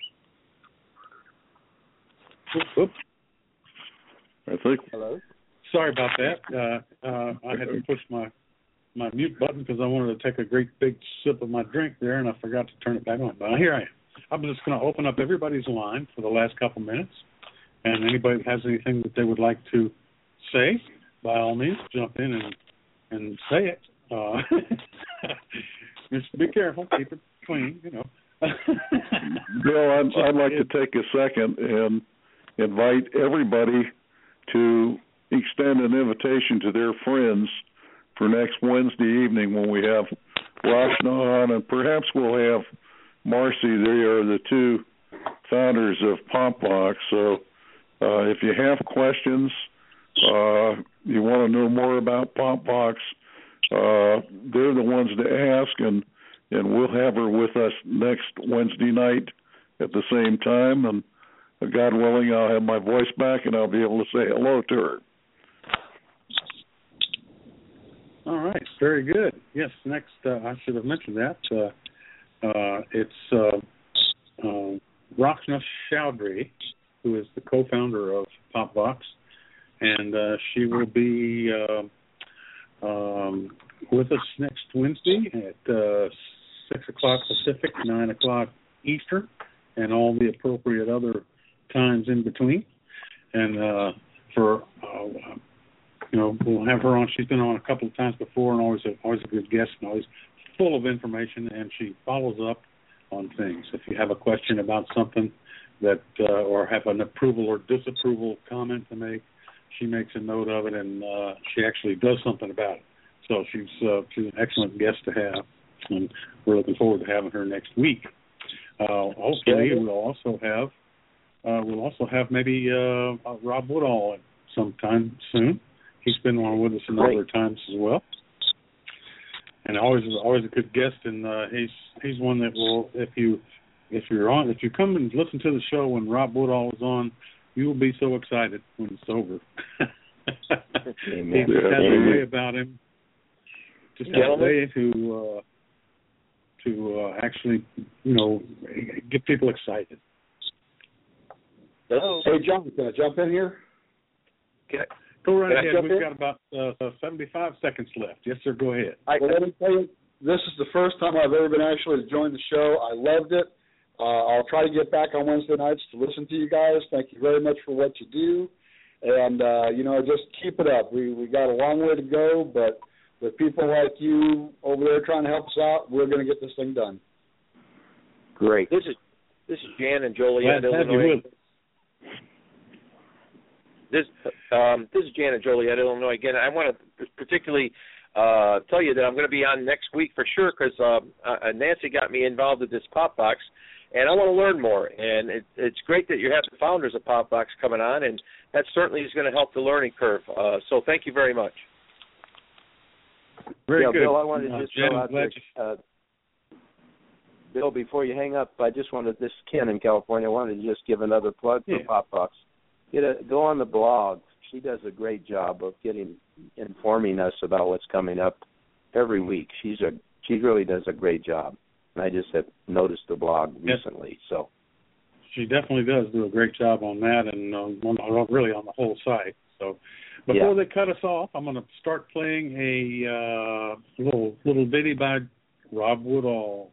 Oops. I think. Hello. Sorry about that. Uh, uh, I had to push my, my mute button because I wanted to take a great big sip of my drink there, and I forgot to turn it back on. But here I am. I'm just going to open up everybody's line for the last couple minutes, and anybody that has anything that they would like to say, by all means, jump in and and say it. Uh, just be careful. Keep it clean, you know. Bill, I'd, I'd like to take a second and invite everybody to extend an invitation to their friends for next Wednesday evening when we have Rachna on, and perhaps we'll have Marcy. They are the two founders of PopVox. So uh, if you have questions, uh, you want to know more about PopVox, uh, they're the ones to ask, and and we'll have her with us next Wednesday night at the same time. And God willing, I'll have my voice back and I'll be able to say hello to her. All right, very good. Yes, next, uh, I should have mentioned that. Uh, uh, it's uh, uh, Rachna Chaudhry, who is the co-founder of PopVox, and uh, she will be uh, um, with us next Wednesday at uh, six o'clock Pacific, nine o'clock Eastern, and all the appropriate other times in between. And uh, for, uh, you know, we'll have her on. She's been on a couple of times before and always a, always a good guest and always full of information, and she follows up on things. If you have a question about something that uh, or have an approval or disapproval comment to make, she makes a note of it, and uh, she actually does something about it. So she's, uh, she's an excellent guest to have, and we're looking forward to having her next week. Uh, hopefully, we'll also have uh, we'll also have maybe uh, Rob Woodall sometime soon. He's been on with us a number of times as well, and always always a good guest. And uh, he's he's one that will, if you if you're on if you come and listen to the show when Rob Woodall is on, you will be so excited when it's over. He just has a way about him, just has a way to uh, to uh, actually, you know, get people excited. Hello. Hey, John, can I jump in here? Okay. Go right Can ahead. We've in? got about uh, seventy-five seconds left. Yes, sir. Go ahead. Well, let me tell you, this is the first time I've ever been actually to join the show. I loved it. Uh, I'll try to get back on Wednesday nights to listen to you guys. Thank you very much for what you do. And, uh, you know, just keep it up. We we got a long way to go, but with people like you over there trying to help us out, we're going to get this thing done. Great. This is this is Jan in Joliet, Glad to have you Illinois. with us. This um, this is Jan in Joliet, Illinois. Again, I want to particularly uh, tell you that I'm going to be on next week for sure because uh, uh, Nancy got me involved with this PopVox, and I want to learn more. And it, it's great that you have the founders of PopVox coming on, and that certainly is going to help the learning curve. Uh, so thank you very much. Very yeah, good. Bill, I wanted to Uh, just Jen, throw out glad there, uh, Bill, before you hang up, I just wanted, this is Ken in California, I wanted to just give another plug for Yeah. PopVox. Get a, go on the blog. She does a great job of getting, informing us about what's coming up every week. She's a, she really does a great job. And I just have noticed the blog Yes. recently, so. She definitely does do a great job on that, and uh, on, really on the whole site. So, before Yeah. they cut us off, I'm going to start playing a uh, little little ditty by Rob Woodall.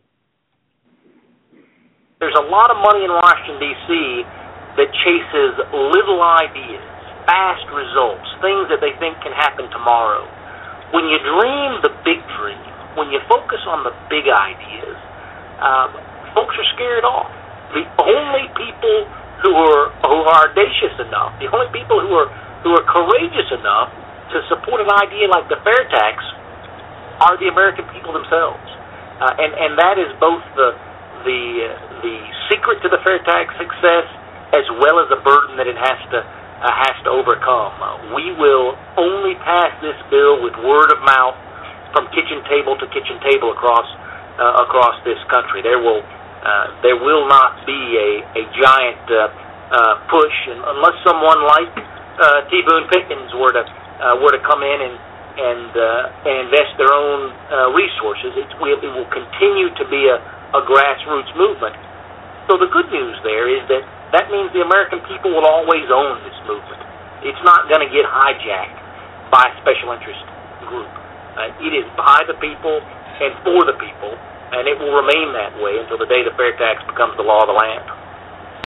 There's a lot of money in Washington, D C that chases little ideas, fast results, things that they think can happen tomorrow. When you dream the big dream, when you focus on the big ideas, um, folks are scared off. The only people who are who are audacious enough, the only people who are who are courageous enough to support an idea like the fair tax are the American people themselves, uh, and and that is both the the the secret to the fair tax success as well as the burden that it has to uh, has to overcome. Uh, we will only pass this bill with word of mouth from kitchen table to kitchen table across uh, across this country. There will uh, there will not be a a giant uh, uh, push, and unless someone like uh, T. Boone Pickens were to uh, were to come in and and uh, and invest their own uh, resources. It will it will continue to be a, a grassroots movement. So the good news there is that that means the American people will always own this movement. It's not going to get hijacked by a special interest group. Uh, it is by the people and for the people, and it will remain that way until the day the fair tax becomes the law of the land.